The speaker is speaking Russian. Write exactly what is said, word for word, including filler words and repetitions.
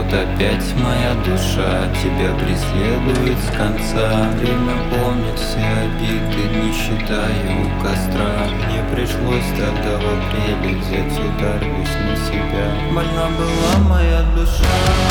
Вот опять моя душа тебя преследует с конца. Время помнит все обиды, не считая у костра. Мне пришлось тогда в апреле взять удар весь на себя. Больна была моя душа.